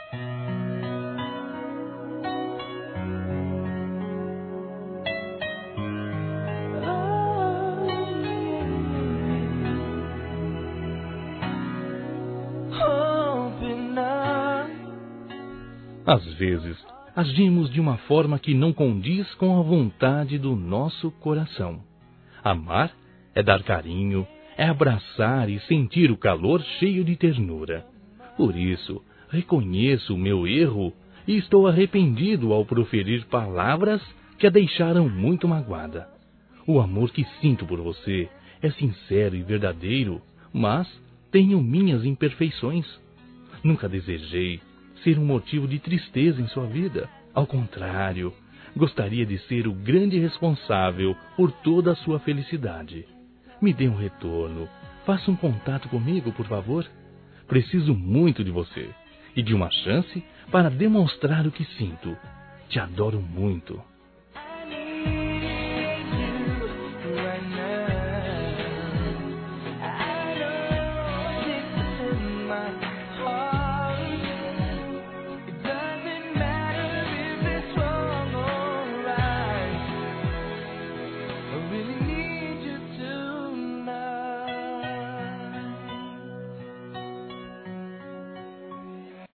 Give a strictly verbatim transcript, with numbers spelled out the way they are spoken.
Às vezes, agimos de uma forma que não condiz com a vontade do nosso coração. Amar é dar carinho, é abraçar e sentir o calor cheio de ternura. Por isso, reconheço o meu erro e estou arrependido ao proferir palavras que a deixaram muito magoada. O amor que sinto por você é sincero e verdadeiro, mas tenho minhas imperfeições. Nunca desejei ser um motivo de tristeza em sua vida. Ao contrário, gostaria de ser o grande responsável por toda a sua felicidade. Me dê um retorno. Faça um contato comigo, por favor. Preciso muito de você e de uma chance para demonstrar o que sinto. Te adoro muito. Really